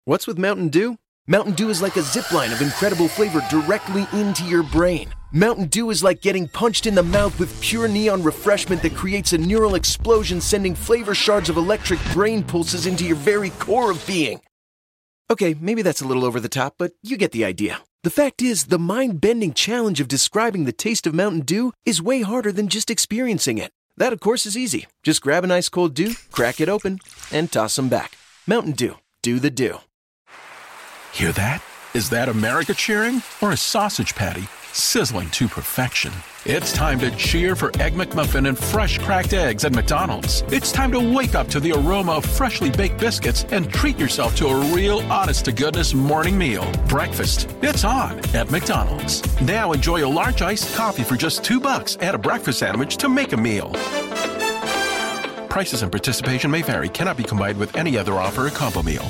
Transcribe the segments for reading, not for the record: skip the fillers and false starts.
What's with Mountain Dew? Mountain Dew is like a zipline of incredible flavor directly into your brain. Mountain Dew is like getting punched in the mouth with pure neon refreshment that creates a neural explosion, sending flavor shards of electric brain pulses into your very core of being. Okay, maybe that's a little over the top, but you get the idea. The fact is, the mind-bending challenge of describing the taste of Mountain Dew is way harder than just experiencing it. That, of course, is easy. Just grab an ice cold Dew, crack it open, and toss them back. Mountain Dew. Do the Dew. Hear that? Is that America cheering or a sausage patty sizzling to perfection? It's time to cheer for Egg McMuffin and fresh cracked eggs at McDonald's. It's time to wake up to the aroma of freshly baked biscuits and treat yourself to a real honest-to-goodness morning meal. Breakfast, it's on at McDonald's. Now enjoy a large iced coffee for just $2 and a breakfast sandwich to make a meal. Prices and participation may vary. Cannot be combined with any other offer or combo meal.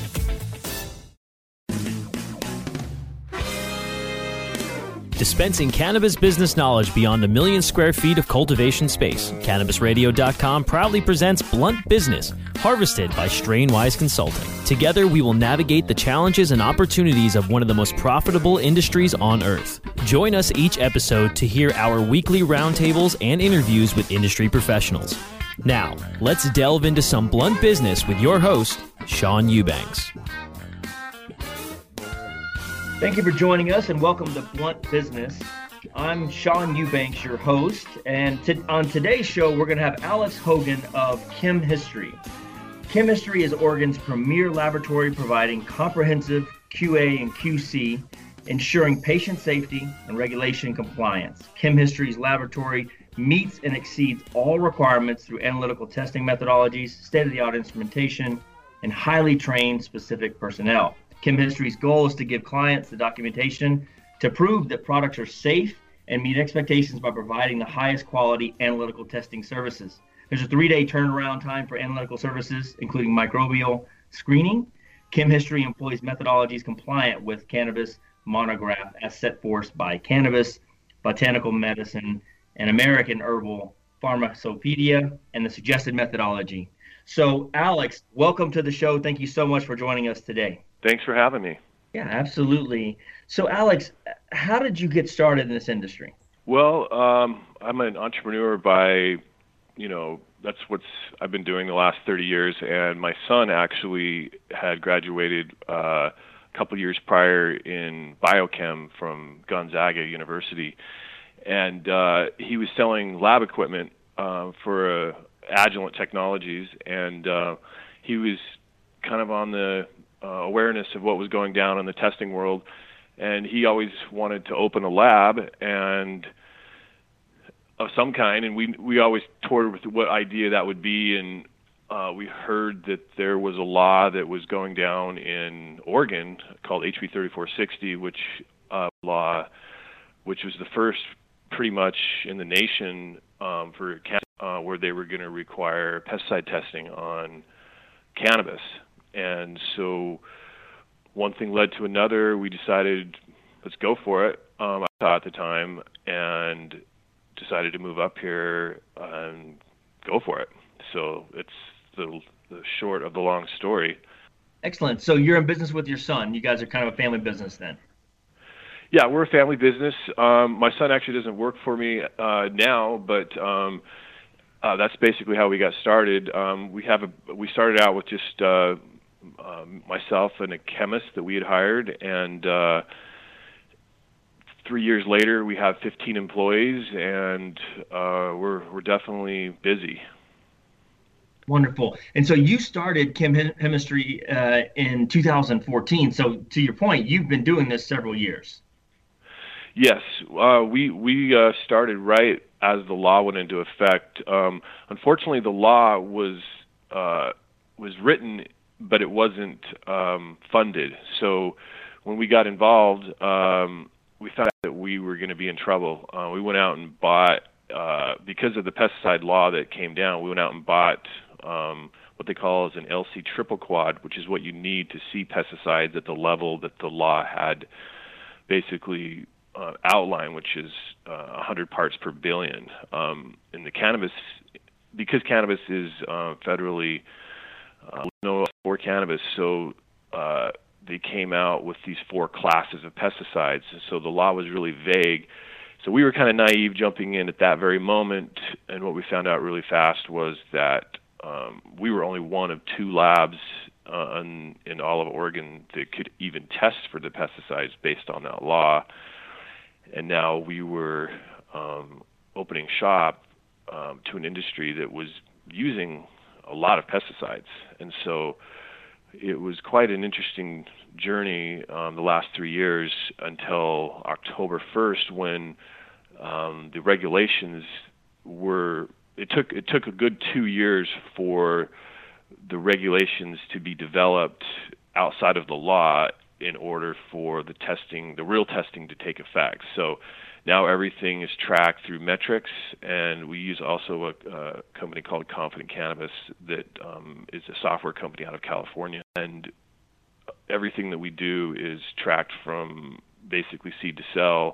Dispensing cannabis business knowledge beyond 1 million square feet of cultivation space, CannabisRadio.com proudly presents Blunt Business, harvested by Strainwise Consulting. Together, we will navigate the challenges and opportunities of one of the most profitable industries on earth. Join us each episode to hear our weekly roundtables and interviews with industry professionals. Now, let's delve into some blunt business with your host, Sean Eubanks. Thank you for joining us and welcome to Blunt Business. I'm Sean Eubanks, your host, and on today's show, we're going to have Alex Hogan of ChemHistory. ChemHistory is Oregon's premier laboratory providing comprehensive QA and QC, ensuring patient safety and regulation compliance. ChemHistory's laboratory meets and exceeds all requirements through analytical testing methodologies, state-of-the-art instrumentation, and highly trained specific personnel. ChemHistory's goal is to give clients the documentation to prove that products are safe and meet expectations by providing the highest quality analytical testing services. There's a 3-day turnaround time for analytical services, including microbial screening. ChemHistory employs methodologies compliant with cannabis monograph as set forth by Cannabis, Botanical Medicine, and American Herbal Pharmacopedia, and the suggested methodology. So, Alex, welcome to the show. Thank you so much for joining us today. Thanks for having me. Yeah, absolutely. So, Alex, how did you get started in this industry? Well, I'm an entrepreneur by, that's what I've been doing the last 30 years. And my son actually had graduated a couple years prior in biochem from Gonzaga University. And he was selling lab equipment for Agilent Technologies. And he was kind of on the awareness of what was going down in the testing world, and he always wanted to open a lab and of some kind, and we always toured with what idea that would be, and we heard that there was a law that was going down in Oregon called HB 3460, which was the first pretty much in the nation for where they were going to require pesticide testing on cannabis. And so one thing led to another. We decided, let's go for it. I thought at the time, and decided to move up here and go for it. So it's the short of the long story. Excellent. So you're in business with your son. You guys are kind of a family business then. Yeah, we're a family business. My son actually doesn't work for me now, but that's basically how we got started. We started out with just myself and a chemist that we had hired, and 3 years later we have 15 employees, and we're definitely busy. Wonderful. And so you started ChemHistory in 2014. So to your point, you've been doing this several years. Yes, we started right as the law went into effect. Unfortunately, the law was written, but it wasn't funded. So when we got involved, we thought that we were going to be in trouble. We went out and bought, because of the pesticide law that came down, we went out and bought what they call as an LC triple quad, which is what you need to see pesticides at the level that the law had basically outlined, which is 100 parts per billion. In the cannabis, because cannabis is federally for cannabis, so they they came out with these 4 classes of pesticides. And so the law was really vague. So we were kind of naive jumping in at that very moment. And what we found out really fast was that we were only one of 2 labs in all of Oregon that could even test for the pesticides based on that law. And now we were opening shop to an industry that was using a lot of pesticides. And so it was quite an interesting journey the last 3 years until October 1st, when the regulations were, it took a good 2 years for the regulations to be developed outside of the law in order for the testing, the real testing, to take effect. So now everything is tracked through metrics, and we use also a company called Confident Cannabis that is a software company out of California. And everything that we do is tracked from basically seed to sell.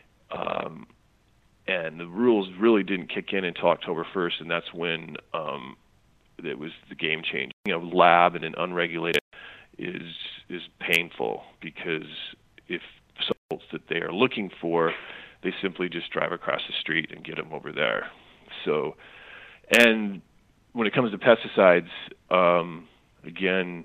And the rules really didn't kick in until October 1st, and that's when it was the game change. Lab and an unregulated is painful, because if results that they are looking for, they simply just drive across the street and get them over there. So, and when it comes to pesticides, again,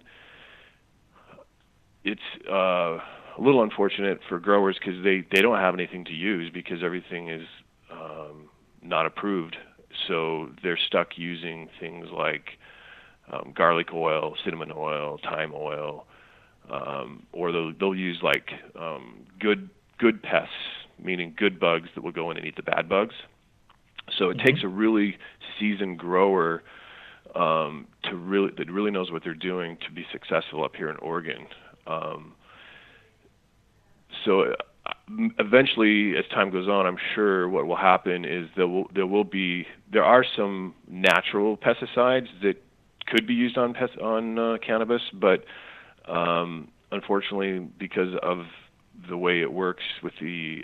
it's a little unfortunate for growers because they don't have anything to use because everything is not approved. So they're stuck using things like garlic oil, cinnamon oil, thyme oil, or they'll use like good pests, meaning good bugs that will go in and eat the bad bugs. So it takes a really seasoned grower that really knows what they're doing to be successful up here in Oregon. So eventually, as time goes on, I'm sure what will happen is there are some natural pesticides that could be used on cannabis, but unfortunately, because of the way it works with the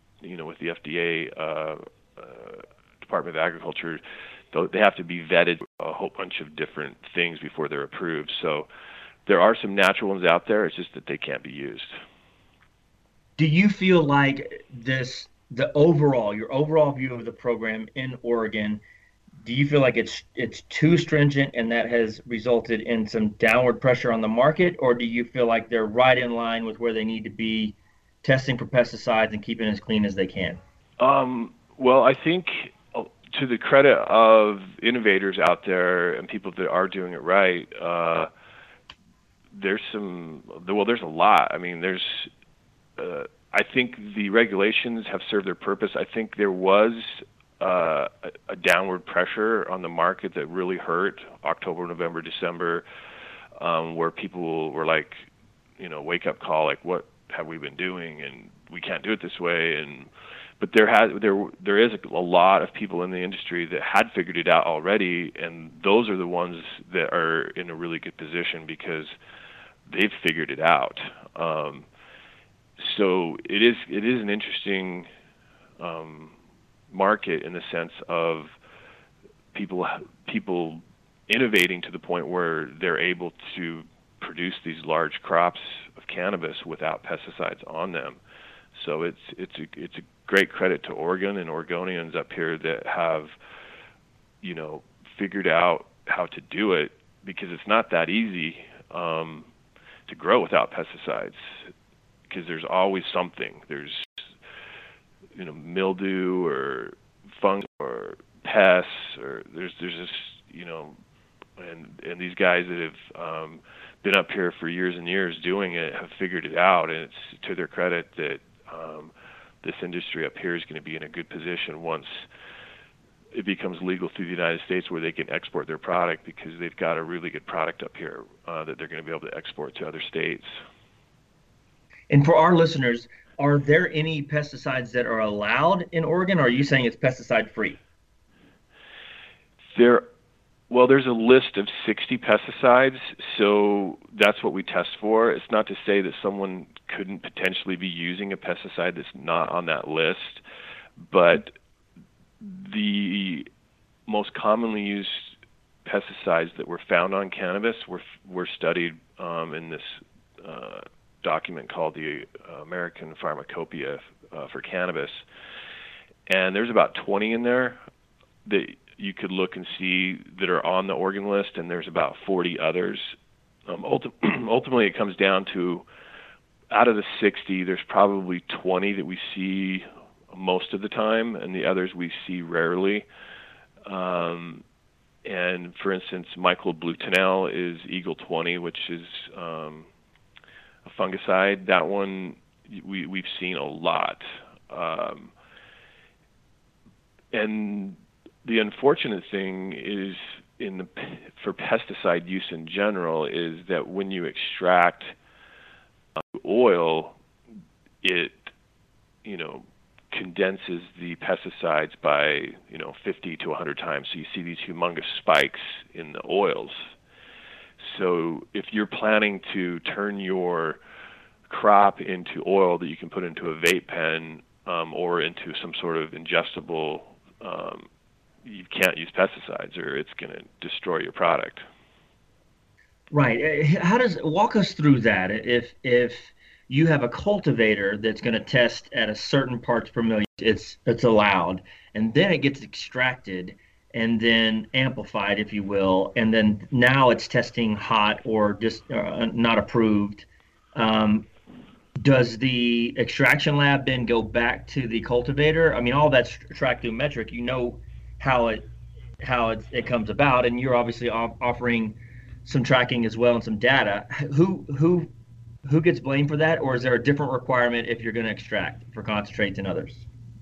FDA, Department of Agriculture, they have to be vetted a whole bunch of different things before they're approved. So there are some natural ones out there. It's just that they can't be used. Do you feel like your overall view of the program in Oregon, do you feel like it's too stringent and that has resulted in some downward pressure on the market, or do you feel like they're right in line with where they need to be, testing for pesticides and keeping it as clean as they can? Well, I think to the credit of innovators out there and people that are doing it right, there's a lot. I mean, I think the regulations have served their purpose. I think there was a downward pressure on the market that really hurt October, November, December, where people were like, wake up call, like, what have we been doing? And we can't do it this way. But there is a lot of people in the industry that had figured it out already, and those are the ones that are in a really good position because they've figured it out. So it is an interesting market in the sense of people innovating to the point where they're able to produce these large crops of cannabis without pesticides on them. So it's a great credit to Oregon and Oregonians up here that have figured out how to do it, because it's not that easy to grow without pesticides, because there's always something. There's mildew or fungus or pests, or there's just and these guys that have been up here for years and years doing it have figured it out, and it's to their credit that this industry up here is going to be in a good position once it becomes legal through the United States, where they can export their product, because they've got a really good product up here that they're going to be able to export to other states. And for our listeners, are there any pesticides that are allowed in Oregon, or are you saying it's pesticide free? There's a list of 60 pesticides, so that's what we test for. It's not to say that someone couldn't potentially be using a pesticide that's not on that list, but the most commonly used pesticides that were found on cannabis were studied in this document called the American Pharmacopoeia for cannabis, and there's about 20 in there that you could look and see that are on the Oregon list, and there's about 40 others. Ultimately, it comes down to, out of the 60, there's probably 20 that we see most of the time, and the others we see rarely. And for instance, mycloblutenal is Eagle 20, which is a fungicide. That one we've seen a lot. And the unfortunate thing is, for pesticide use in general, is that when you extract oil, it condenses the pesticides by 50 to 100 times. So you see these humongous spikes in the oils. So if you're planning to turn your crop into oil that you can put into a vape pen or into some sort of ingestible, you can't use pesticides or it's going to destroy your product. Right. Walk us through that. If you have a cultivator that's going to test at a certain parts per million, it's allowed, and then it gets extracted and then amplified, if you will, and then now it's testing hot or just not approved. Does the extraction lab then go back to the cultivator? I mean, all that's tracked through metric. You know how it comes about, and you're obviously offering some tracking as well and some data. Who gets blamed for that, or is there a different requirement if you're going to extract for concentrates and others?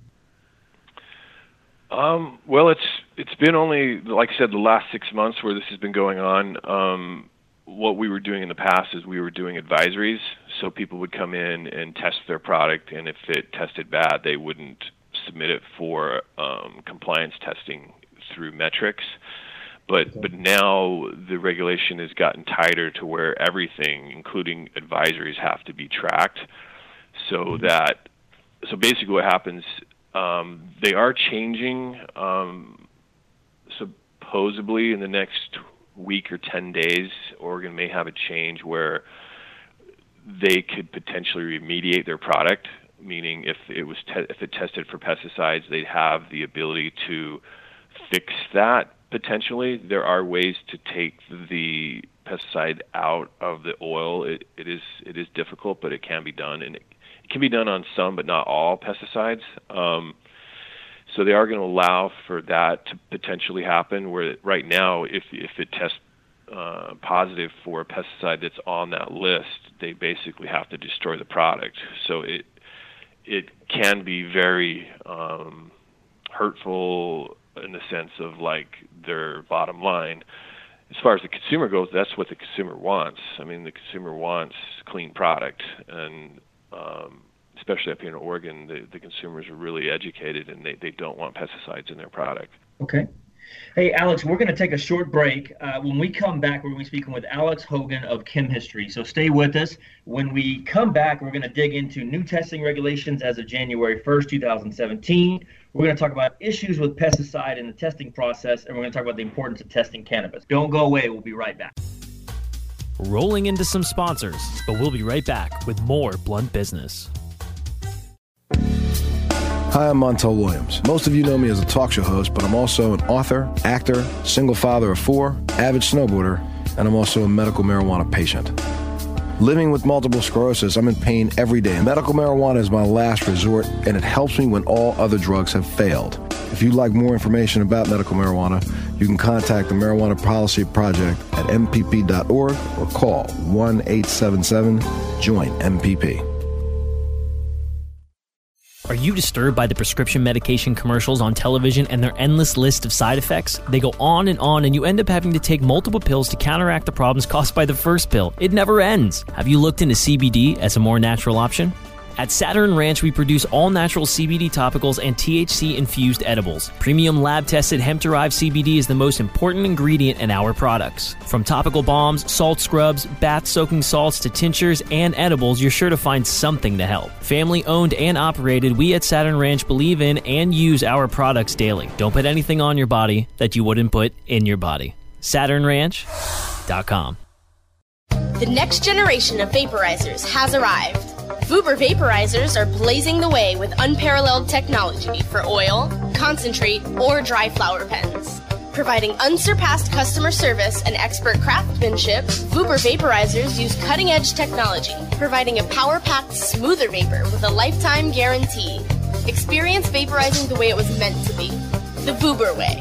Well, it's been only, like I said, the last 6 months where this has been going on. What we were doing in the past is we were doing advisories, so people would come in and test their product, and if it tested bad, they wouldn't submit it for compliance testing through metrics. But now the regulation has gotten tighter to where everything, including advisories, have to be tracked. So basically what happens, they are changing, supposedly in the next week or 10 days, Oregon may have a change where they could potentially remediate their product, meaning if it tested for pesticides, they'd have the ability to fix that. Potentially, there are ways to take the pesticide out of the oil. It is difficult, but it can be done, and it can be done on some, but not all pesticides. So they are going to allow for that to potentially happen. Where right now, if it tests positive for a pesticide that's on that list, they basically have to destroy the product. So it can be very hurtful in the sense of like their bottom line. As far as the consumer goes, that's what the consumer wants. I mean, the consumer wants clean product, and especially up here in Oregon, the consumers are really educated, and they don't want pesticides in their product. Okay. Hey, Alex, we're going to take a short break. When we come back, we're going to be speaking with Alex Hogan of ChemHistory. So stay with us. When we come back, we're going to dig into new testing regulations as of January 1st, 2017. We're going to talk about issues with pesticide in the testing process, and we're going to talk about the importance of testing cannabis. Don't go away. We'll be right back. Rolling into some sponsors, but we'll be right back with more Blunt Business. Hi, I'm Montel Williams. Most of you know me as a talk show host, but I'm also an author, actor, single father of 4, avid snowboarder, and I'm also a medical marijuana patient. Living with multiple sclerosis, I'm in pain every day. Medical marijuana is my last resort, and it helps me when all other drugs have failed. If you'd like more information about medical marijuana, you can contact the Marijuana Policy Project at mpp.org or call 1-877-JOIN-MPP. Are you disturbed by the prescription medication commercials on television and their endless list of side effects? They go on, and you end up having to take multiple pills to counteract the problems caused by the first pill. It never ends. Have you looked into CBD as a more natural option? At Saturn Ranch, we produce all-natural CBD topicals and THC-infused edibles. Premium lab-tested hemp-derived CBD is the most important ingredient in our products. From topical balms, salt scrubs, bath-soaking salts to tinctures and edibles, you're sure to find something to help. Family-owned and operated, we at Saturn Ranch believe in and use our products daily. Don't put anything on your body that you wouldn't put in your body. SaturnRanch.com. The next generation of vaporizers has arrived. Vuber vaporizers are blazing the way with unparalleled technology for oil, concentrate, or dry flower pens. Providing unsurpassed customer service and expert craftsmanship, Vuber vaporizers use cutting-edge technology, providing a power-packed, smoother vapor with a lifetime guarantee. Experience vaporizing the way it was meant to be. The Vuber way.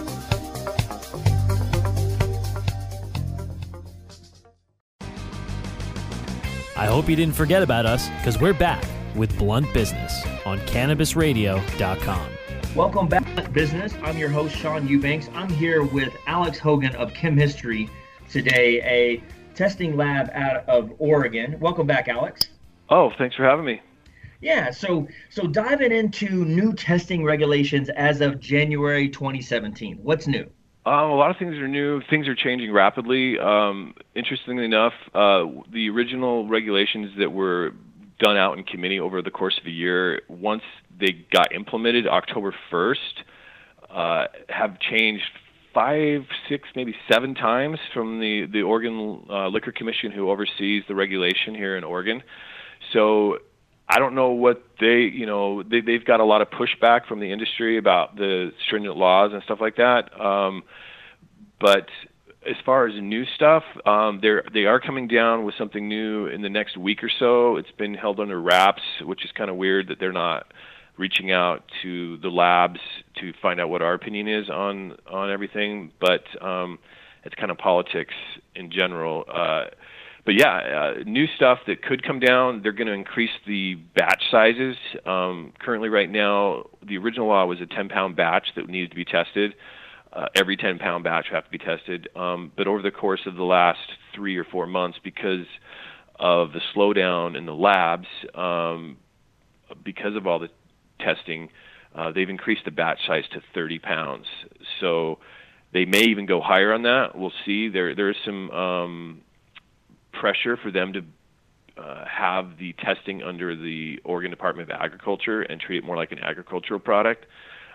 I hope you didn't forget about us, because we're back with Blunt Business on CannabisRadio.com. Welcome back to Business. I'm your host, Sean Eubanks. I'm here with Alex Hogan of Chem History today, a testing lab out of Oregon. Welcome back, Alex. Oh, thanks for having me. Yeah, so diving into new testing regulations as of January 2017. What's new? A lot of things are new. Things are changing rapidly. Interestingly enough, the original regulations that were done out in committee over the course of a year, once they got implemented October 1st, have changed 5, 6, maybe 7 times from the Oregon Liquor Commission, who oversees the regulation here in Oregon. So I don't know what they've got a lot of pushback from the industry about the stringent laws and stuff like that. But as far as new stuff, they are coming down with something new in the next week or so. It's been held under wraps, which is kind of weird that they're not reaching out to the labs to find out what our opinion is on everything. But it's kind of politics in general. But yeah, new stuff that could come down. They're going to increase the batch sizes. Currently, right now, the original law was a 10-pound batch that needed to be tested. Every 10-pound batch would have to be tested. But over the course of the last 3 or 4 months, because of the slowdown in the labs, because of all the testing, they've increased the batch size to 30 pounds. So they may even go higher on that. We'll see. There is some pressure for them to have the testing under the Oregon Department of Agriculture and treat it more like an agricultural product.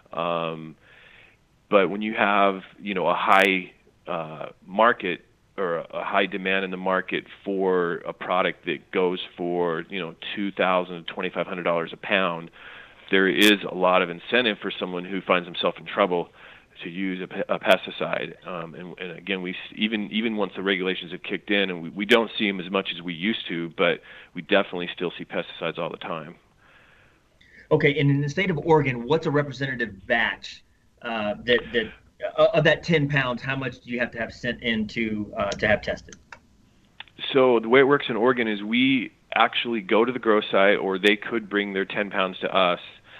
But when you have, a high market or a high demand in the market for a product that goes for, $2,000 to $2,500 a pound, there is a lot of incentive for someone who finds himself in trouble to use a pesticide. And again, we even once the regulations have kicked in, and we don't see them as much as we used to, but we definitely still see pesticides all the time. Okay, and in the state of Oregon, what's a representative batch that of that 10 pounds? How much do you have to have sent in to have tested? So the way it works in Oregon is we actually go to the grow site, or they could bring their 10 pounds to us.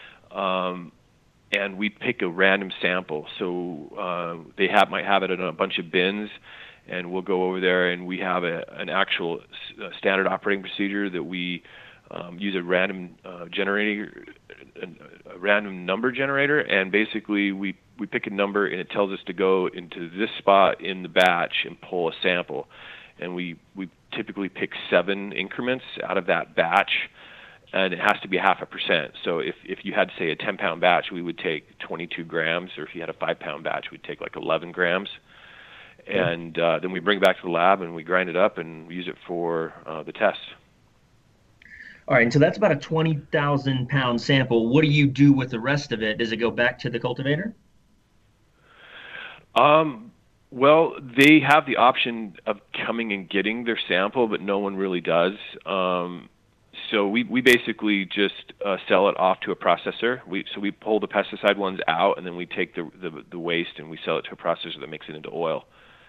And we pick a random sample. So they might have it in a bunch of bins, and we'll go over there, and we have an actual standard operating procedure that we use a random generator, a random number generator, and basically we pick a number, and it tells us to go into this spot in the batch and pull a sample. And we typically pick 7 increments out of that batch, and it has to be 0.5%. So if you had, say, a 10-pound batch, we would take 22 grams, or if you had a 5-pound batch, we'd take like 11 grams. And then we bring it back to the lab, and we grind it up and use it for the test. All right, and so that's about a 20,000-pound sample. What do you do with the rest of it? Does it go back to the cultivator? Well, they have the option of coming and getting their sample, but no one really does. So we basically just sell it off to a processor. So we pull the pesticide ones out, and then we take the waste and we sell it to a processor that makes it into oil.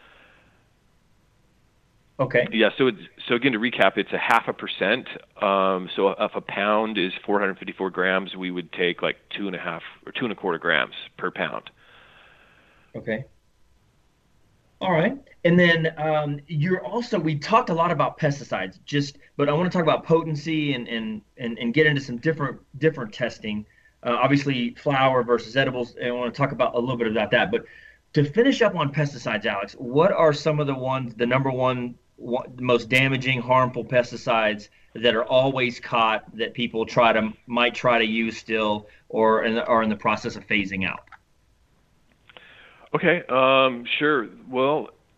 Okay. Yeah. So again, to recap, it's a 0.5%. So if a pound is 454 grams, we would take like 2.5 or 2.25 grams per pound. Okay. All right. And then we talked a lot about pesticides, but I want to talk about potency and get into some different testing. Obviously, flower versus edibles, and I want to talk about a little bit about that. But to finish up on pesticides, Alex, what are some of the number one, most damaging, harmful pesticides that are always caught that people might try to use still, or are in the process of phasing out? Okay, sure. Well,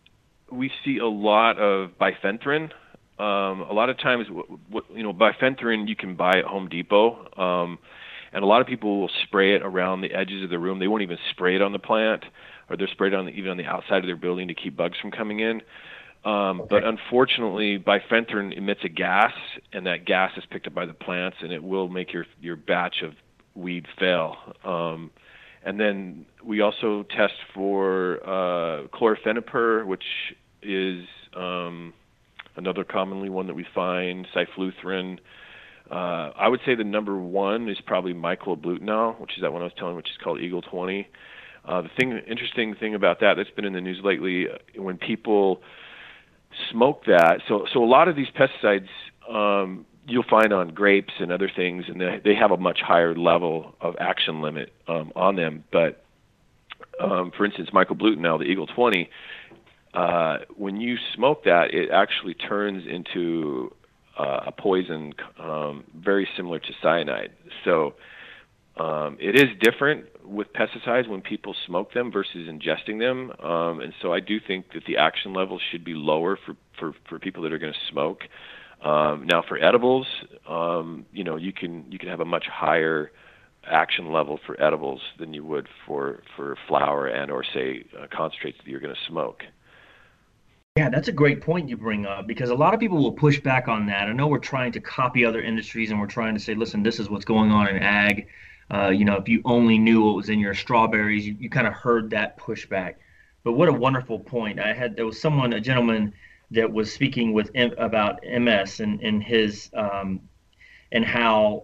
we see a lot of bifenthrin. A lot of times, bifenthrin you can buy at Home Depot, and a lot of people will spray it around the edges of the room. They won't even spray it on the plant, or they're sprayed even on the outside of their building to keep bugs from coming in. But unfortunately, bifenthrin emits a gas, and that gas is picked up by the plants, and it will make your batch of weed fail. And then we also test for chlorphenapur, which is another commonly one that we find, cyfluthrin. I would say the number one is probably mycloblutenol, which is that one I was telling, which is called Eagle 20. Interesting thing about that's been in the news lately, when people smoke that. So a lot of these pesticides you'll find on grapes and other things, and they have a much higher level of action limit on them. But for instance, mycloblutenol, the Eagle 20, when you smoke that, it actually turns into a poison very similar to cyanide. So it is different with pesticides when people smoke them versus ingesting them, and so I do think that the action level should be lower for people that are going to smoke. Now for edibles, you can have a much higher action level for edibles than you would for flower and or say concentrates that you're going to smoke. Yeah, that's a great point you bring up, because a lot of people will push back on that. I know we're trying to copy other industries, and we're trying to say, listen, this is what's going on in ag. If you only knew what was in your strawberries, you kind of heard that pushback. But what a wonderful point. There was a gentleman that was speaking about MS and his and how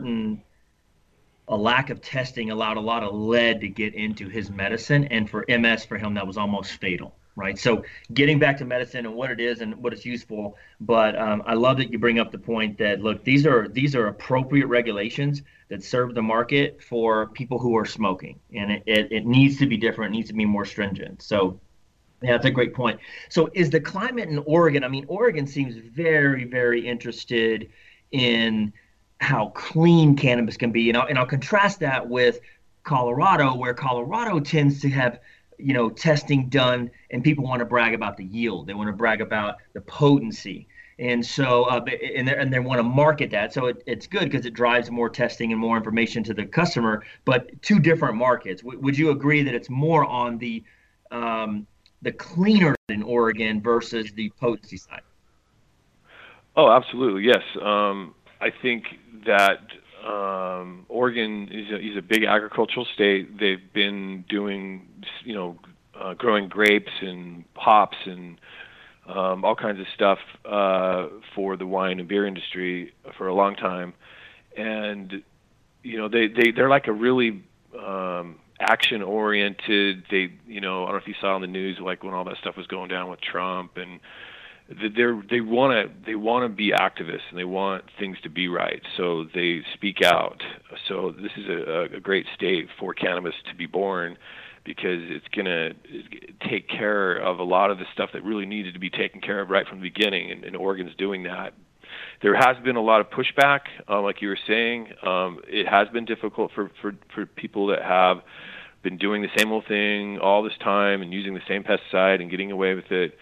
a lack of testing allowed a lot of lead to get into his medicine, and for MS, for him, that was almost fatal. Right. So getting back to medicine and what it is and what it's useful. But I love that you bring up the point that, look, these are appropriate regulations that serve the market for people who are smoking. And it needs to be different. It needs to be more stringent. So, yeah, that's a great point. So is the climate in Oregon? I mean, Oregon seems very, very interested in how clean cannabis can be. And I'll contrast that with Colorado, where Colorado tends to have testing done, and people want to brag about the yield. They want to brag about the potency. And so, and they want to market that. So it's good because it drives more testing and more information to the customer, but two different markets. Would you agree that it's more on the cleaner in Oregon versus the potency side? Oh, absolutely. Yes. I think that Oregon is a big agricultural state. They've been doing, growing grapes and hops and all kinds of stuff for the wine and beer industry for a long time. And, they're like a really action oriented. I don't know if you saw in the news, like when all that stuff was going down with Trump, and they want to be activists, and they want things to be right, so they speak out. So this is a great state for cannabis to be born, because it's going to take care of a lot of the stuff that really needed to be taken care of right from the beginning, and Oregon's doing that. There has been a lot of pushback, like you were saying. It has been difficult for people that have been doing the same old thing all this time and using the same pesticide and getting away with it.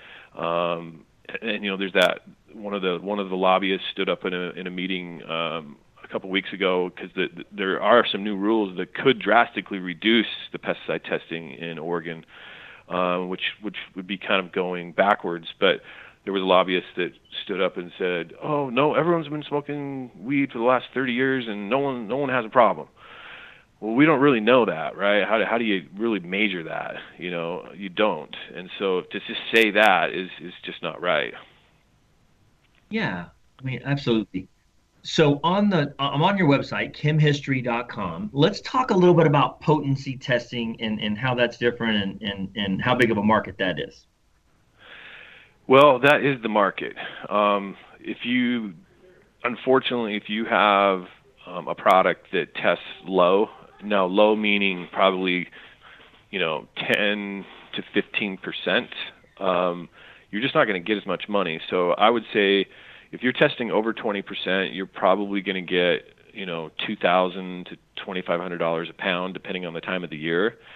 And there's that one of the lobbyists stood up in a meeting a couple of weeks ago, because there are some new rules that could drastically reduce the pesticide testing in Oregon, which would be kind of going backwards. But there was a lobbyist that stood up and said, "Oh no, everyone's been smoking weed for the last 30 years, and no one has a problem." Well, we don't really know that, right? How do you really measure that? You don't. And so to just say that is just not right. Yeah, I mean, absolutely. So I'm on your website, chemhistory.com. Let's talk a little bit about potency testing and how that's different and how big of a market that is. Well, that is the market. Unfortunately, if you have a product that tests low, now low meaning probably 10 to 15%, you're just not going to get as much money. So I would say if you're testing over 20%, you're probably going to get $2,000 to $2,500 a pound, depending on the time of the year.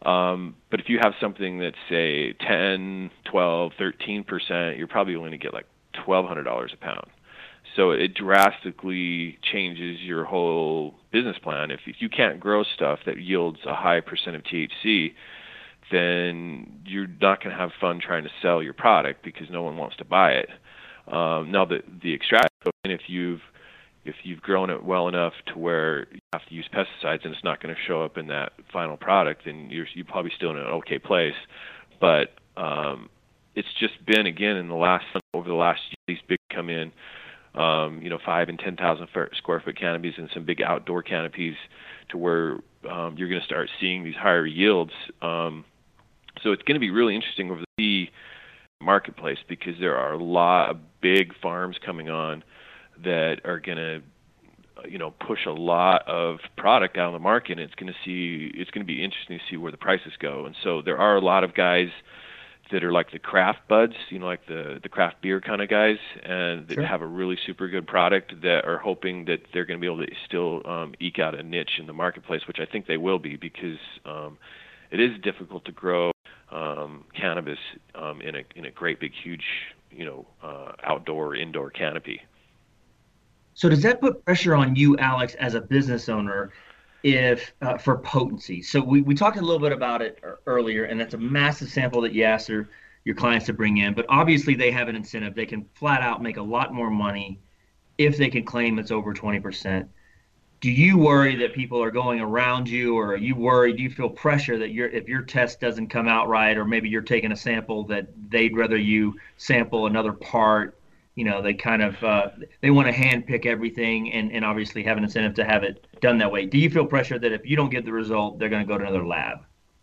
But if you have something that's, say, 10, 12, 13%, you're probably only going to get like $1,200 a pound. So it drastically changes your whole business plan. If you can't grow stuff that yields a high percent of THC, then you're not going to have fun trying to sell your product because no one wants to buy it. Now the extract, if you've grown it well enough to where you have to use pesticides and it's not going to show up in that final product, then you're probably still in an okay place. But it's just been, again, over the last year, these big come in, 5 and 10,000 square foot canopies and some big outdoor canopies, to where you're going to start seeing these higher yields. So it's going to be really interesting over the marketplace, because there are a lot of big farms coming on that are going to push a lot of product out on the market, and it's going to be interesting to see where the prices go. And so there are a lot of guys that are like the craft buds, like the craft beer kind of guys, and that have a really super good product, that are hoping that they're going to be able to still eke out a niche in the marketplace, which I think they will be, because it is difficult to grow cannabis in a great big huge outdoor or indoor canopy. So does that put pressure on you, Alex, as a business owner, if for potency? So we talked a little bit about it earlier, and that's a massive sample that you ask your clients to bring in. But obviously they have an incentive. They can flat out make a lot more money if they can claim it's over 20%. Do you worry that people are going around you, or are you worried? Do you feel pressure that if your test doesn't come out right, or maybe you're taking a sample that they'd rather you sample another part? They kind of they want to hand pick everything, and obviously have an incentive to have it done that way. Do you feel pressure that if you don't get the result, they're going to go to another lab?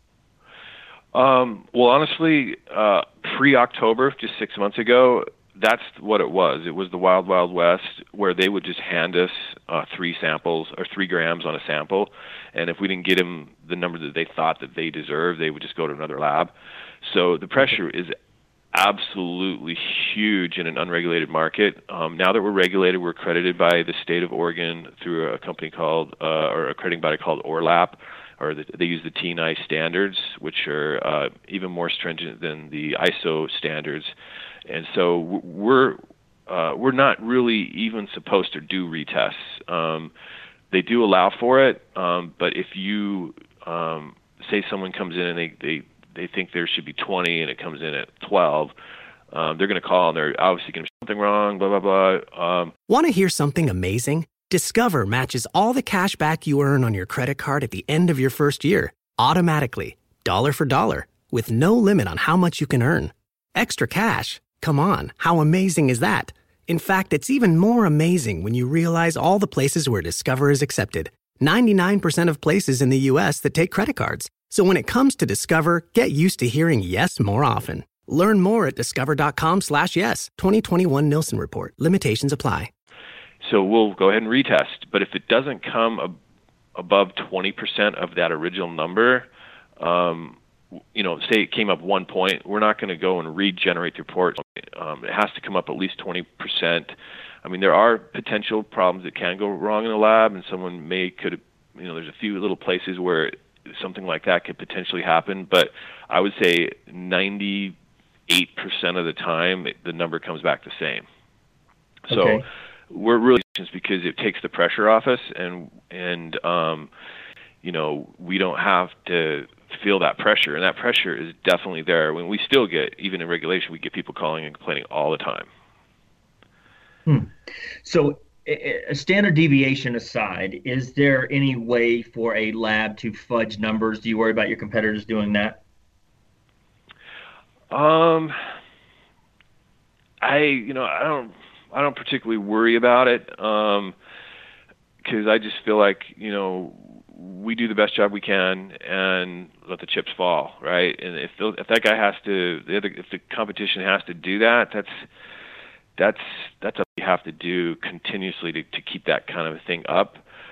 Well, honestly, pre-October, just 6 months ago, that's what it was. It was the Wild Wild West, where they would just hand us 3 samples or 3 grams on a sample, and if we didn't get them the number that they thought that they deserved, they would just go to another lab. So the pressure is absolutely huge in an unregulated market. Now that we're regulated, we're accredited by the state of Oregon through a company called, or accrediting body called ORLAP, or they use the TNI standards, which are even more stringent than the ISO standards. And so we're not really even supposed to do retests. They do allow for it, but if you say someone comes in and they think there should be 20 and it comes in at 12, they're going to call, and they're obviously going to do something wrong, blah, blah, blah. Want to hear something amazing? Discover matches all the cash back you earn on your credit card at the end of your first year, automatically, dollar for dollar, with no limit on how much you can earn. Extra cash? Come on, how amazing is that? In fact, it's even more amazing when you realize all the places where Discover is accepted. 99% of places in the U.S. that take credit cards. So when it comes to Discover, get used to hearing yes more often. Learn more at discover.com/yes. 2021 Nielsen Report. Limitations apply. So we'll go ahead and retest. But if it doesn't come above 20% of that original number, say it came up 1 point, we're not going to go and regenerate the report. It has to come up at least 20%. I mean, there are potential problems that can go wrong in the lab, and someone there's a few little places where something like that could potentially happen, but I would say 98% of the time the number comes back the same. So okay. We're really just because it takes the pressure off us, and we don't have to feel that pressure, and that pressure is definitely there. When we still get, even in regulation, we get people calling and complaining all the time. So a standard deviation aside, is there any way for a lab to fudge numbers? Do you worry about your competitors doing that? I don't particularly worry about it, because I just feel like, we do the best job we can and let the chips fall, right? And if that guy has to, if the competition has to do that, that's what you have to do continuously to keep that kind of a thing up.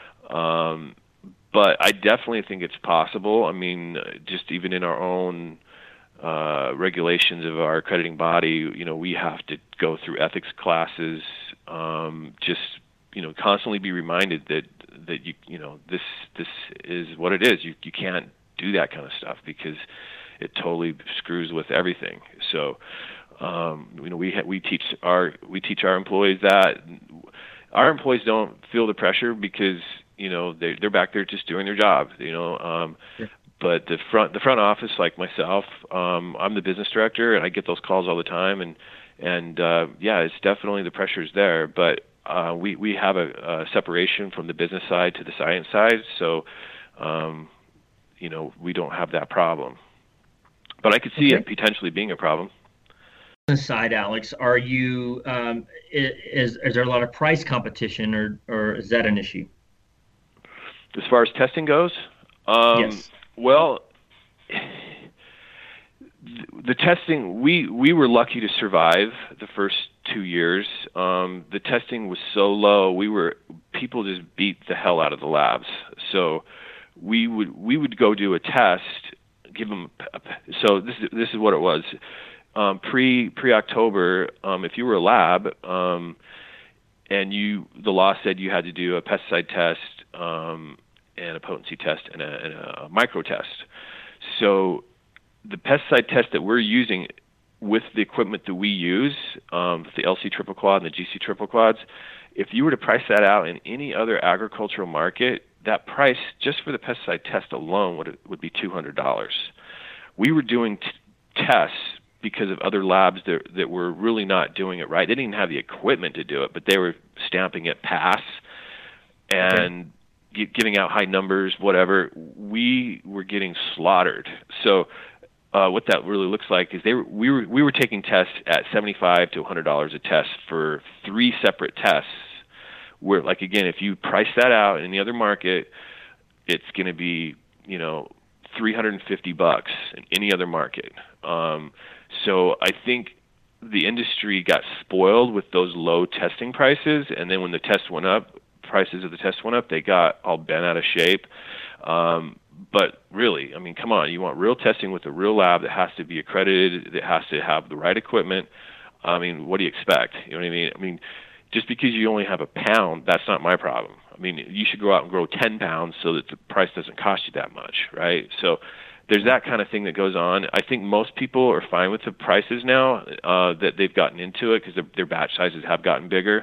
But I definitely think it's possible. I mean, just even in our own regulations of our accrediting body, we have to go through ethics classes, constantly be reminded that this is what it is. You can't do that kind of stuff because it totally screws with everything. So, we teach our employees that. Our employees don't feel the pressure because they're back there just doing their job. But the front office, like myself, I'm the business director, and I get those calls all the time. And it's definitely the pressure's there. But we have a separation from the business side to the science side, so we don't have that problem. But I could see it potentially being a problem. Side, Alex, are you is there a lot of price competition, or is that an issue? As far as testing goes, yes. Well, the testing, we were lucky to survive the first 2 years. The testing was so low, people just beat the hell out of the labs. So we would go do a test, give them. So this is what it was. Pre-October, if you were a lab, and the law said you had to do a pesticide test, and a potency test and a micro test. So the pesticide test that we're using with the equipment that we use, the LC triple quad and the GC triple quads, if you were to price that out in any other agricultural market, that price just for the pesticide test alone would be $200. We were doing tests because of other labs that were really not doing it right. They didn't even have the equipment to do it, but they were stamping it pass and giving out high numbers, whatever. We were getting slaughtered. So what that really looks like is we were taking tests at $75 to $100 a test for 3 separate tests. Where, like, again, if you price that out in the other market, it's going to be $350 in any other market. So I think the industry got spoiled with those low testing prices, and then when the test went up, prices of the test went up, they got all bent out of shape. But really, I mean, come on, you want real testing with a real lab that has to be accredited, that has to have the right equipment. I mean, what do you expect? You know what I mean? I mean, just because you only have a pound, that's not my problem. I mean, you should go out and grow 10 pounds so that the price doesn't cost you that much, right? So there's that kind of thing that goes on. I think most people are fine with the prices now that they've gotten into it because their batch sizes have gotten bigger.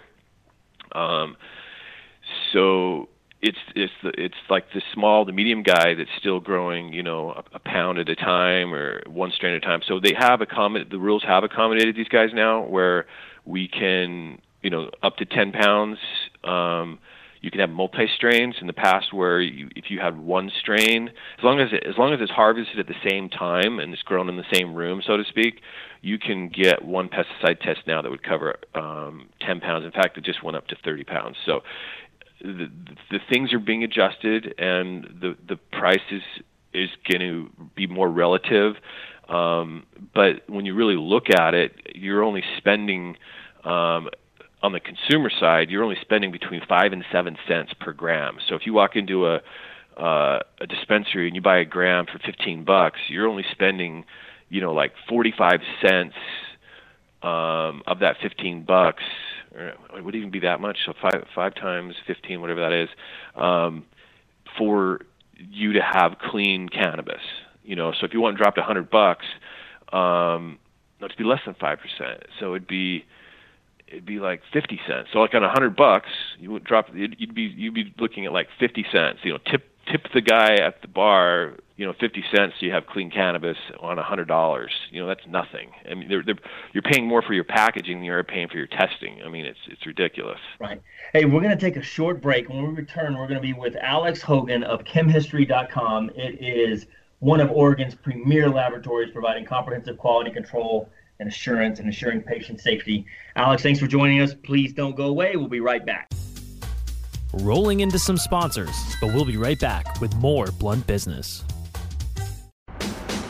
So it's like the medium guy that's still growing, a pound at a time or one strain at a time. So they have the rules have accommodated these guys now where we can, up to 10 pounds. You can have multi-strains in the past where if you had one strain, as long as it's harvested at the same time and it's grown in the same room, so to speak, you can get one pesticide test now that would cover 10 pounds. In fact, it just went up to 30 pounds. So the things are being adjusted, and the price is going to be more relative. But when you really look at it, you're only spending on the consumer side, you're only spending between 5 and 7 cents per gram. So if you walk into a dispensary and you buy a gram for $15, you're only spending, like 45 cents of that $15. Or it would even be that much. So five times 15, whatever that is, for you to have clean cannabis. So if you want to drop to $100, it'd be less than 5%. So it'd be like 50 cents. So like on $100, you would drop. You'd be looking at like 50 cents. Tip the guy at the bar, 50 cents. So you have clean cannabis on $100. That's nothing. I mean, you're paying more for your packaging than you're paying for your testing. I mean, it's ridiculous. Right. Hey, we're going to take a short break. When we return, we're going to be with Alex Hogan of ChemHistory.com. It is one of Oregon's premier laboratories providing comprehensive quality control and assurance and ensuring patient safety. Alex, thanks for joining us. Please don't go away. We'll be right back. Rolling into some sponsors, but we'll be right back with more Blunt Business.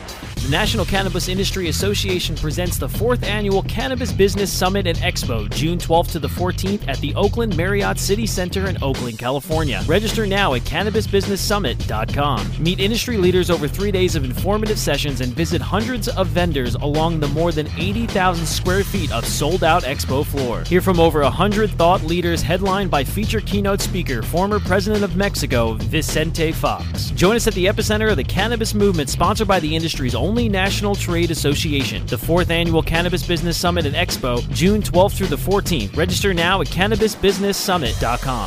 The National Cannabis Industry Association presents the 4th Annual Cannabis Business Summit and Expo, June 12th to the 14th at the Oakland Marriott City Center in Oakland, California. Register now at CannabisBusinessSummit.com. Meet industry leaders over 3 days of informative sessions and visit hundreds of vendors along the more than 80,000 square feet of sold-out expo floor. Hear from over 100 thought leaders headlined by featured keynote speaker, former President of Mexico, Vicente Fox. Join us at the epicenter of the cannabis movement, sponsored by the industry's only national trade association. The 4th Annual Cannabis Business Summit and Expo, June 12th through the 14th. Register now at CannabisBusinessSummit.com.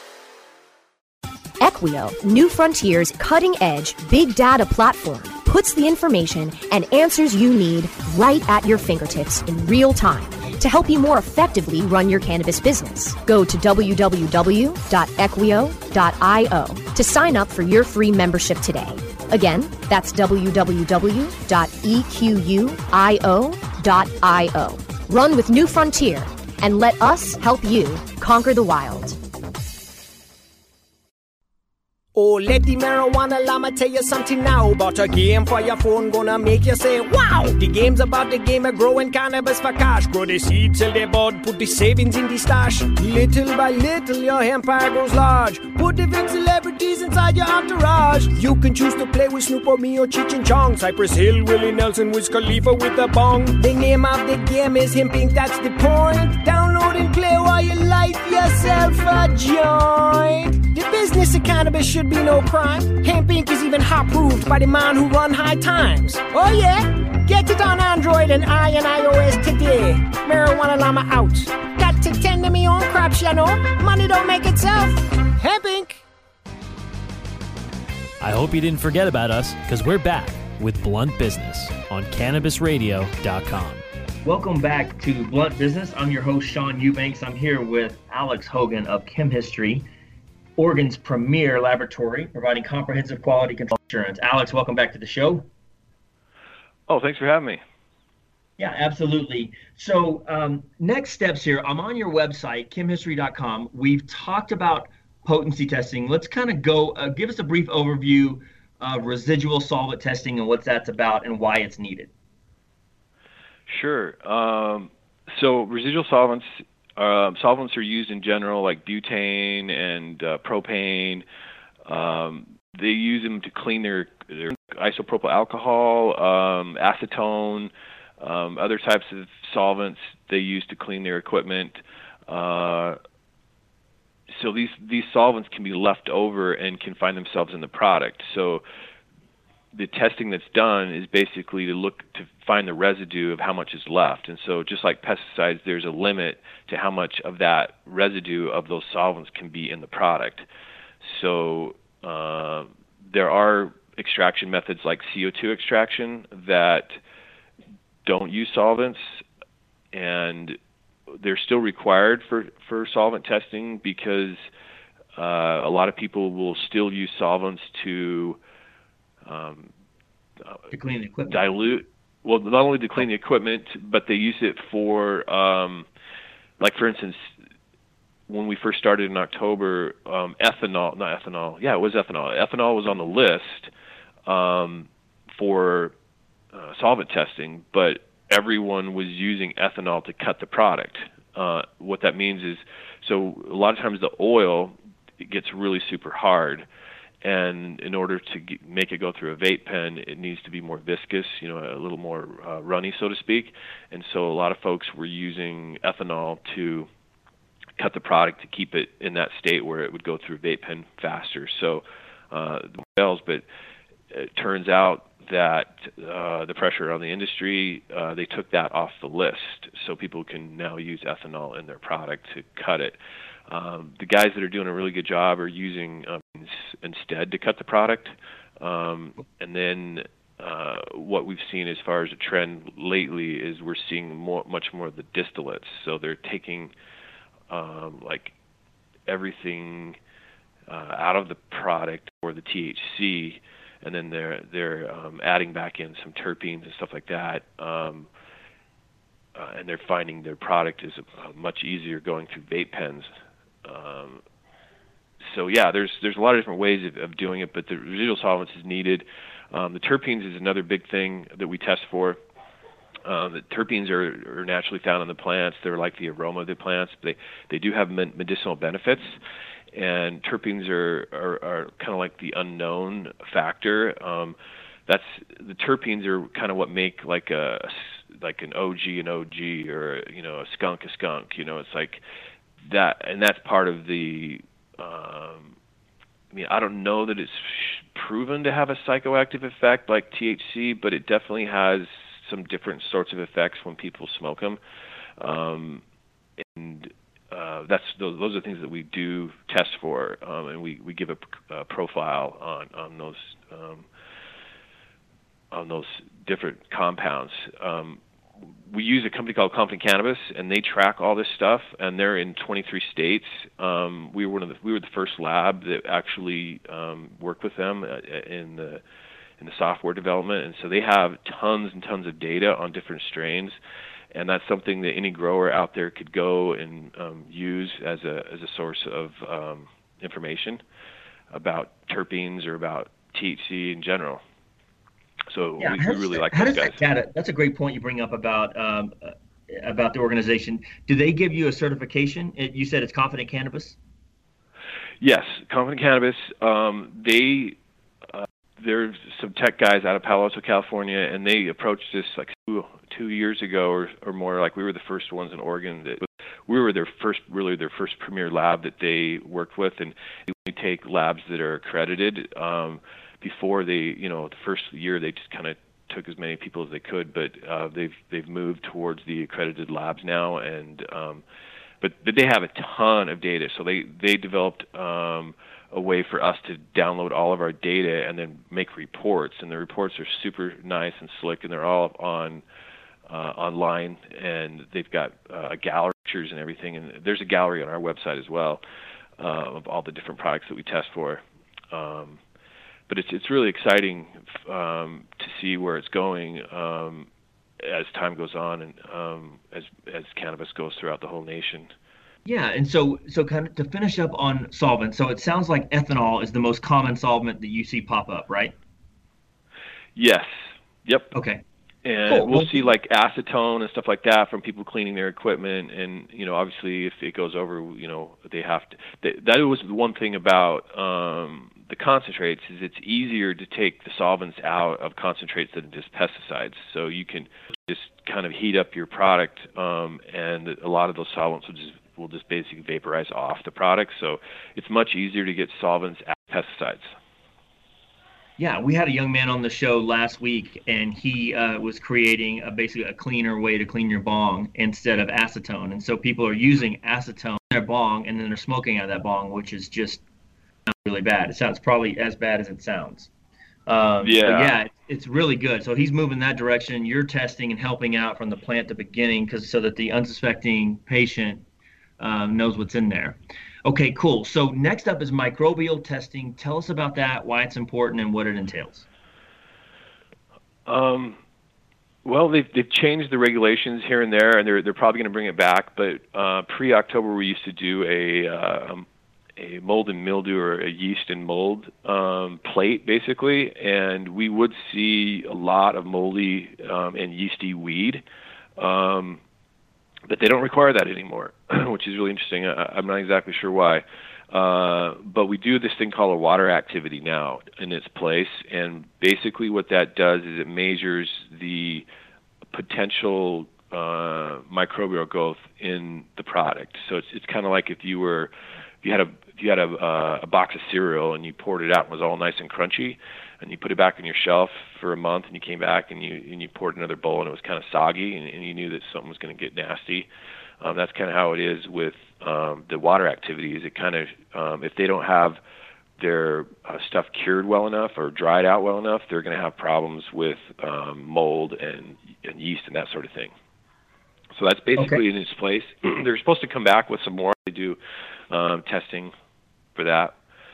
Equio, New Frontier's cutting-edge big data platform, puts the information and answers you need right at your fingertips in real time to help you more effectively run your cannabis business. Go to www.equio.io to sign up for your free membership today. Again, that's www.equio.io. Run with New Frontier and let us help you conquer the wild. Oh, let the marijuana llama tell you something now about a game for your phone gonna make you say, wow! The game's about the game of growing cannabis for cash. Grow the seed till they bud, put the savings in the stash. Little by little, your empire grows large. Put the big celebrities inside your entourage. You can choose to play with Snoop or me or Cheech and Chong, Cypress Hill, Willie Nelson, Wiz Khalifa with a bong. The name of the game is Hemp Inc., that's the point. Download and play while you light yourself a joint. The business of cannabis should be no crime. Hemp Inc. is even hot-proofed by the man who run High Times. Oh yeah? Get it on Android and iOS today. Marijuana llama out. Got to tend to me own crops, you know. Money don't make itself. Hemp Inc. I hope you didn't forget about us, because we're back with Blunt Business on CannabisRadio.com. Welcome back to Blunt Business. I'm your host, Sean Eubanks. I'm here with Alex Hogan of ChemHistory, Oregon's premier laboratory, providing comprehensive quality control assurance. Alex, welcome back to the show. Oh, thanks for having me. Yeah, absolutely. So next steps here, I'm on your website, chemhistory.com. We've talked about potency testing. Let's kind of go, give us a brief overview of residual solvent testing and what that's about and why it's needed. Sure. So residual solvents are used in general, like butane and propane. They use them to clean their isopropyl alcohol, acetone, other types of solvents they use to clean their equipment. So these solvents can be left over and can find themselves in the product. So the testing that's done is basically to look to find the residue of how much is left. And so just like pesticides, there's a limit to how much of that residue of those solvents can be in the product. So there are extraction methods like CO2 extraction that don't use solvents, and they're still required for solvent testing because a lot of people will still use solvents to clean the equipment. Dilute. Well, not only to clean the equipment, but they use it for, like for instance, when we first started in October, ethanol. Ethanol was on the list for solvent testing, but everyone was using ethanol to cut the product. What that means is, so a lot of times the oil, it gets really super hard. And in order to make it go through a vape pen, it needs to be more viscous, a little more runny, so to speak. And so a lot of folks were using ethanol to cut the product to keep it in that state where it would go through a vape pen faster. So but it turns out that the pressure on the industry, they took that off the list. So people can now use ethanol in their product to cut it. The guys that are doing a really good job are using instead to cut the product. And then what we've seen as far as a trend lately is we're seeing much more of the distillates. So they're taking like everything out of the product or the THC, and then they're adding back in some terpenes and stuff like that. And they're finding their product is much easier going through vape pens. So yeah, there's a lot of different ways of doing it, but the residual solvents is needed. The terpenes is another big thing that we test for. The terpenes are naturally found in the plants. They're like the aroma of the plants. They do have medicinal benefits, and terpenes are kind of like the unknown factor. The terpenes are kind of what make like an OG an OG, or a skunk. It's like that, and that's part of the. I don't know that it's proven to have a psychoactive effect like THC, but it definitely has some different sorts of effects when people smoke them, and those are things that we do test for, and we give a profile on those different compounds. We use a company called Confident Cannabis, and they track all this stuff, and they're in 23 states. We were the first lab that actually worked with them in the software development, and so they have tons and tons of data on different strains, and that's something that any grower out there could go and use as a source of information about terpenes or about THC in general. So we really like those guys. That's a great point you bring up about the organization. Do they give you a certification? You said it's Confident Cannabis? Yes, Confident Cannabis. There's some tech guys out of Palo Alto, California, and they approached us like 2 years ago or more. Like, we were the first ones in Oregon we were their first premier lab that they worked with, and we take labs that are accredited. Before they, the first year they just kind of took as many people as they could, but they've moved towards the accredited labs now, and but they have a ton of data. So they developed a way for us to download all of our data and then make reports, and the reports are super nice and slick, and they're all online, and they've got a gallery of pictures and everything, and there's a gallery on our website as well of all the different products that we test for. But it's really exciting to see where it's going as time goes on, and as cannabis goes throughout the whole nation. Yeah, and so kind of to finish up on solvents, so it sounds like ethanol is the most common solvent that you see pop up, right? Yes. Yep. Okay. And cool. We'll see like acetone and stuff like that from people cleaning their equipment, and obviously if it goes over, they have to. That was the one thing about the concentrates, is it's easier to take the solvents out of concentrates than just pesticides. So you can just kind of heat up your product, and a lot of those solvents will just basically vaporize off the product. So it's much easier to get solvents out of pesticides. Yeah, we had a young man on the show last week, and he was creating basically a cleaner way to clean your bong instead of acetone. And so people are using acetone in their bong, and then they're smoking out of that bong, which is just really bad. It sounds probably as bad as it sounds. It's really good. So he's moving that direction. You're testing and helping out from the plant to beginning, so that the unsuspecting patient knows what's in there. Okay, cool. So next up is microbial testing. Tell us about that, why it's important, and what it entails. Well, they've changed the regulations here and there, and they're probably going to bring it back. But pre-October, we used to do a mold and mildew, or a yeast and mold plate, basically, and we would see a lot of moldy and yeasty weed. But they don't require that anymore, which is really interesting. I'm not exactly sure why. But we do this thing called a water activity now in its place. And basically what that does is it measures the potential microbial growth in the product. So it's kind of like if you had a box of cereal and you poured it out and it was all nice and crunchy, and you put it back on your shelf for a month, and you came back and you poured another bowl and it was kind of soggy, and you knew that something was going to get nasty. That's kind of how it is with the water activities. It kind of, if they don't have their stuff cured well enough or dried out well enough, they're going to have problems with mold and yeast and that sort of thing. So that's basically in its place. They're supposed to come back with some more. They do testing for that.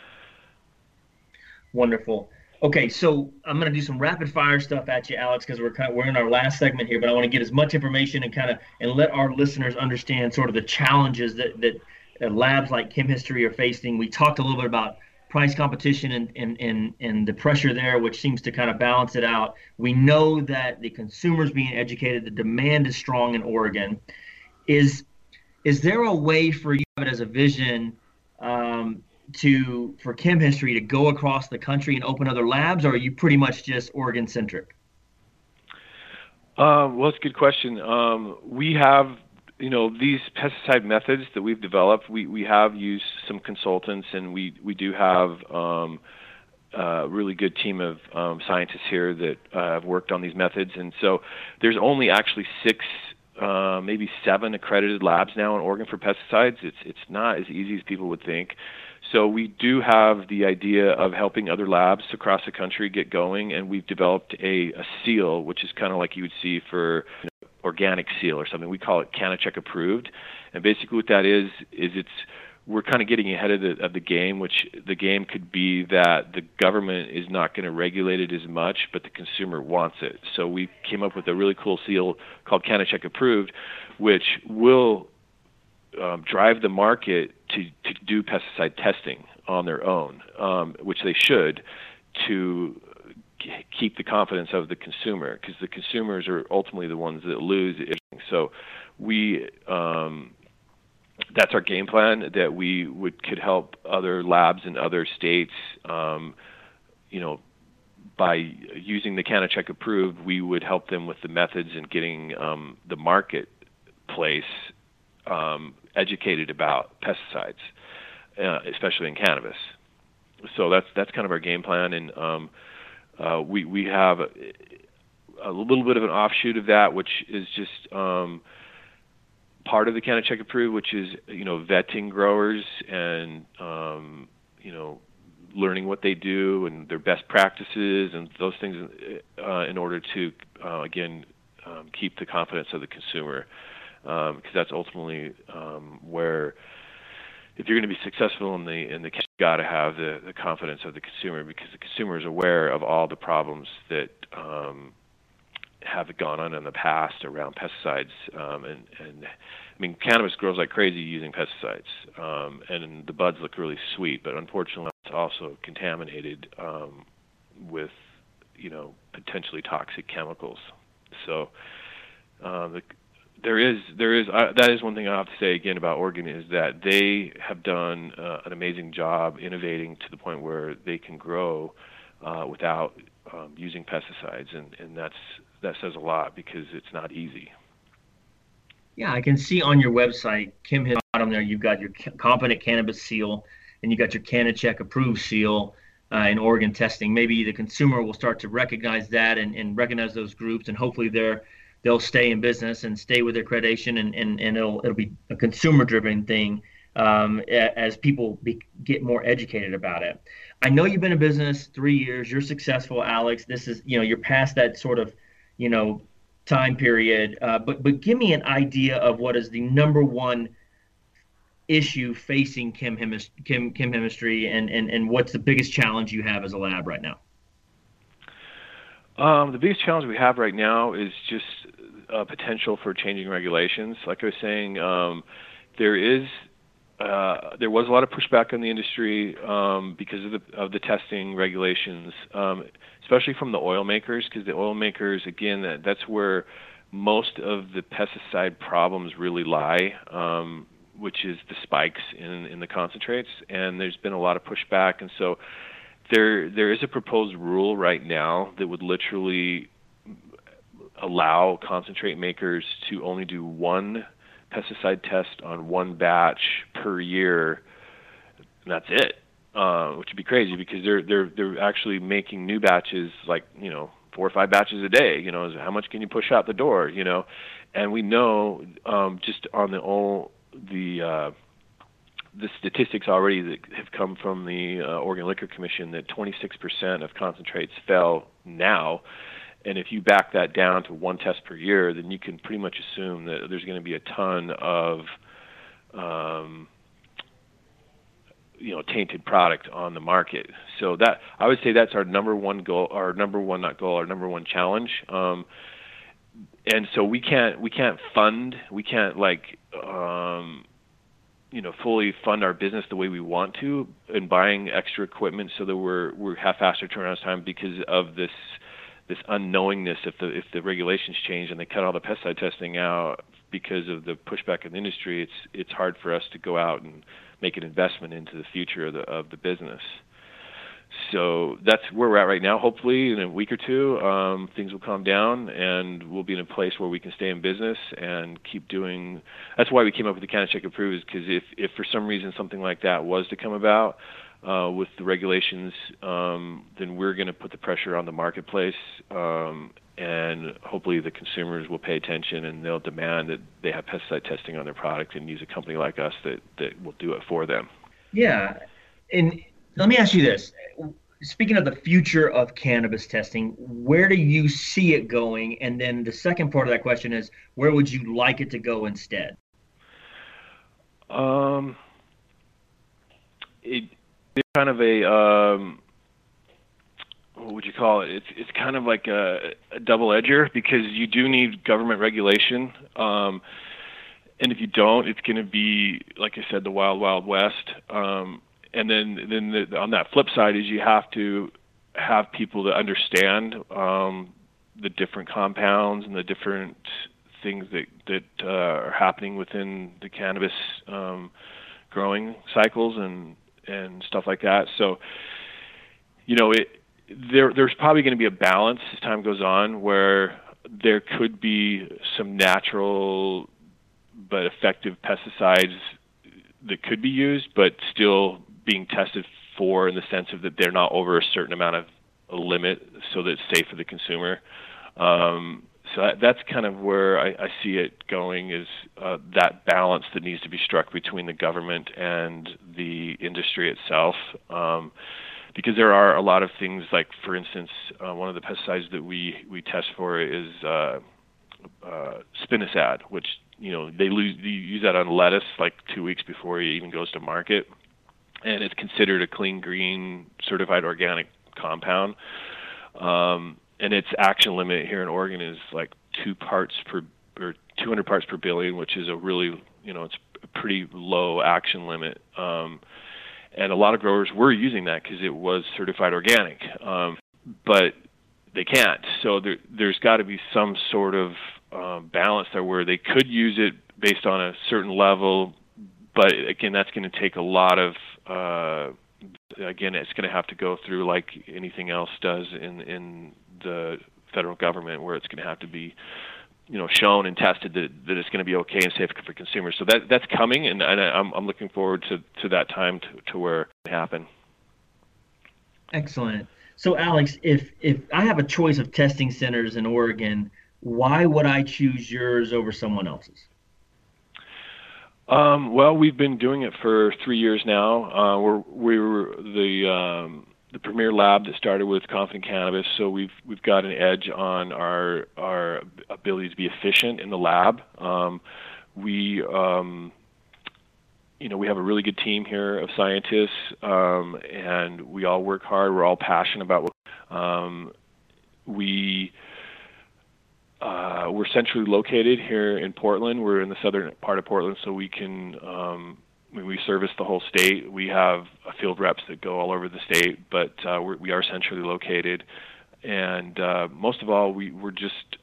Wonderful. Okay, so I'm going to do some rapid fire stuff at you, Alex, because we're in our last segment here, but I want to get as much information and let our listeners understand sort of the challenges that labs like ChemHistory are facing. We talked a little bit about price competition and the pressure there, which seems to kind of balance it out. We know that the consumer's being educated, the demand is strong in Oregon. Is there a way for you as a vision for Chem History to go across the country and open other labs, or are you pretty much just Oregon centric? Well, it's a good question. We have, these pesticide methods that we've developed, we have used some consultants, and we do have a really good team of scientists here that have worked on these methods. And so there's only actually 6, maybe 7 accredited labs now in Oregon for pesticides. It's not as easy as people would think. So we do have the idea of helping other labs across the country get going, and we've developed a seal, which is kind of like you would see for organic seal or something. We call it CanaCheck approved, and basically what that is we're kind of getting ahead of the game, which the game could be that the government is not going to regulate it as much, but the consumer wants it. So we came up with a really cool seal called CanaCheck approved, which will drive the market to do pesticide testing on their own, which they should, to keep the confidence of the consumer, because the consumers are ultimately the ones that lose. So we that's our game plan, that we could help other labs in other states. By using the CanaCheck approved, we would help them with the methods and getting the marketplace educated about pesticides, especially in cannabis. So that's kind of our game plan, and we have a little bit of an offshoot of that, which is just part of the CanaCheck approved, which is vetting growers and learning what they do and their best practices and those things in order to keep the confidence of the consumer. Because that's ultimately where, if you're going to be successful in the you got to have the confidence of the consumer, because the consumer is aware of all the problems that have gone on in the past around pesticides. And I mean, cannabis grows like crazy using pesticides, and the buds look really sweet, but unfortunately, it's also contaminated with potentially toxic chemicals. So there is that is one thing I have to say again about Oregon, is that they have done an amazing job innovating to the point where they can grow without using pesticides, and that says a lot, because it's not easy. Yeah, I can see on your website, Chem History, bottom there, you've got your Competent Cannabis seal, and you got your CanaCheck approved seal in Oregon testing. Maybe the consumer will start to recognize that and recognize those groups, and hopefully they'll stay in business and stay with their accreditation, and it'll be a consumer-driven thing as people get more educated about it. I know you've been in business 3 years. You're successful, Alex. This is, you're past that sort of, time period. But give me an idea of what is the number one issue facing Chem History, and what's the biggest challenge you have as a lab right now? The biggest challenge we have right now is just potential for changing regulations. Like I was saying, there was a lot of pushback on the industry because of the testing regulations, especially from the oil makers, because the oil makers, again, that's where most of the pesticide problems really lie, which is the spikes in the concentrates, and there's been a lot of pushback. And so there is a proposed rule right now that would literally allow concentrate makers to only do one pesticide test on one batch per year, and that's it, which would be crazy, because they're actually making new batches, like 4 or 5 batches a day. How much can you push out the door? And we know just on the statistics already that have come from the Oregon Liquor Commission, that 26% of concentrates fail now. And if you back that down to one test per year, then you can pretty much assume that there's going to be a ton of tainted product on the market. So that, I would say, that's our number one goal, our number one challenge. And so we can't fully fund our business the way we want to, and buying extra equipment so that we have faster turnaround time because of this unknowingness. If the regulations change and they cut all the pesticide testing out because of the pushback in the industry, it's hard for us to go out and make an investment into the future of the business. So that's where we're at right now. Hopefully in a week or two, things will calm down and we'll be in a place where we can stay in business and keep doing. That's why we came up with the Canada Check Approved, is because if for some reason something like that was to come about with the regulations, then we're going to put the pressure on the marketplace, and hopefully the consumers will pay attention and they'll demand that they have pesticide testing on their product and use a company like us that will do it for them. Yeah, and let me ask you this. Speaking of the future of cannabis testing, where do you see it going? And then the second part of that question is, where would you like it to go instead? It's kind of a, what would you call it? It's kind of like a double-edger, because you do need government regulation. And if you don't, it's going to be, like I said, the wild, wild west. And then on that flip side is you have to have people that understand the different compounds and the different things that are happening within the cannabis growing cycles and stuff like that. So, there's probably going to be a balance as time goes on, where there could be some natural but effective pesticides that could be used, but still being tested for, in the sense of that they're not over a certain amount of a limit, so that it's safe for the consumer. So that's kind of where I see it going, is that balance that needs to be struck between the government and the industry itself. Because there are a lot of things, like, for instance, one of the pesticides that we test for is spinosad, which, they use that on lettuce like 2 weeks before it even goes to market. And it's considered a clean, green, certified organic compound. And its action limit here in Oregon is like 200 parts per billion, which is a really, it's a pretty low action limit. And a lot of growers were using that because it was certified organic, but they can't. So there's got to be some sort of balance there, where they could use it based on a certain level, but again, that's going to take a lot of again, it's going to have to go through, like anything else does in the federal government, where it's going to have to be, shown and tested that it's going to be okay and safe for consumers. So that's coming, and I'm looking forward to that time to where it happen. Excellent. So, Alex, if I have a choice of testing centers in Oregon, why would I choose yours over someone else's? Well, we've been doing it for 3 years now. We were the premier lab that started with Confident Cannabis, so we've got an edge on our ability to be efficient in the lab. We have a really good team here of scientists, and we all work hard. We're all passionate about what we're centrally located here in Portland. We're in the southern part of Portland, so we can we service the whole state. We have field reps that go all over the state, but we are centrally located. And most of all, we're just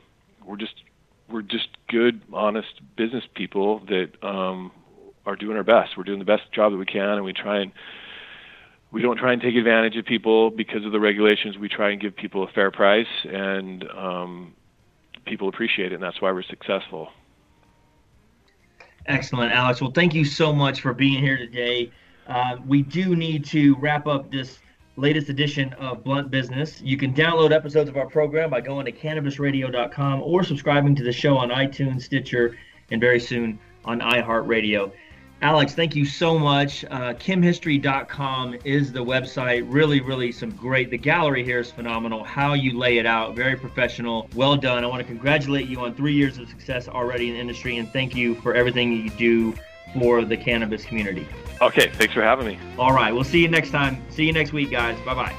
good, honest business people that are doing our best. We're doing the best job that we can, and we don't try and take advantage of people because of the regulations. We try and give people a fair price, and people appreciate it, and that's why we're successful. Excellent, Alex. Well, thank you so much for being here today. We do need to wrap up this latest edition of Blunt Business. You can download episodes of our program by going to cannabisradio.com or subscribing to the show on iTunes, Stitcher, and very soon on iHeartRadio. Alex, thank you so much. KimHistory.com is the website. Really, really the gallery here is phenomenal. How you lay it out, very professional. Well done. I want to congratulate you on 3 years of success already in the industry, and thank you for everything you do for the cannabis community. Okay, thanks for having me. All right, we'll see you next time. See you next week, guys. Bye-bye.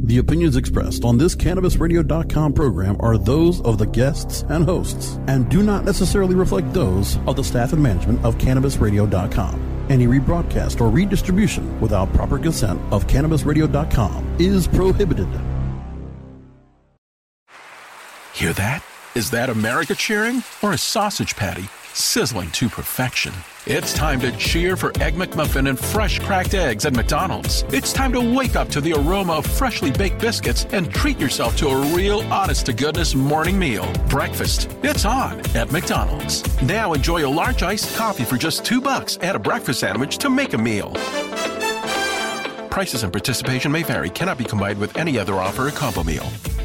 The opinions expressed on this CannabisRadio.com program are those of the guests and hosts and do not necessarily reflect those of the staff and management of CannabisRadio.com. Any rebroadcast or redistribution without proper consent of CannabisRadio.com is prohibited. Hear that? Is that America cheering or a sausage patty sizzling to perfection? It's time to cheer for Egg McMuffin and fresh cracked eggs at McDonald's. It's time to wake up to the aroma of freshly baked biscuits and treat yourself to a real honest-to-goodness morning meal. Breakfast, it's on at McDonald's. Now enjoy a large iced coffee for just $2. Add a breakfast sandwich to make a meal. Prices and participation may vary. Cannot be combined with any other offer or combo meal.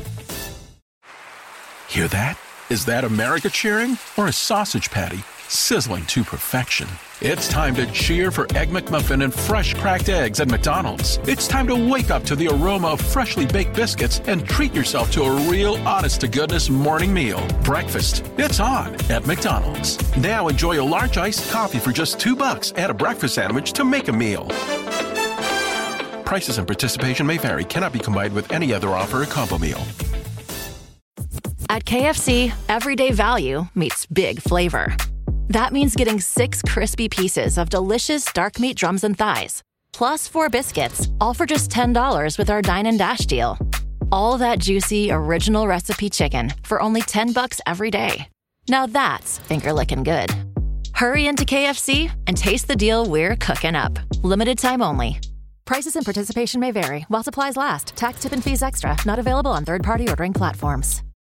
Hear that? Is that America cheering or a sausage patty sizzling to perfection? It's time to cheer for Egg McMuffin and fresh cracked eggs at McDonald's. It's time to wake up to the aroma of freshly baked biscuits and treat yourself to a real honest-to-goodness morning meal. Breakfast, it's on at McDonald's. Now enjoy a large iced coffee for just $2. Add a breakfast sandwich to make a meal. Prices and participation may vary. Cannot be combined with any other offer or combo meal. At KFC, everyday value meets big flavor. That means getting 6 crispy pieces of delicious dark meat drums and thighs, plus 4 biscuits, all for just $10 with our Dine and Dash deal. All that juicy, original recipe chicken for only $10 every day. Now that's finger-licking good. Hurry into KFC and taste the deal we're cooking up. Limited time only. Prices and participation may vary while supplies last. Tax, tip, and fees extra. Not available on third-party ordering platforms.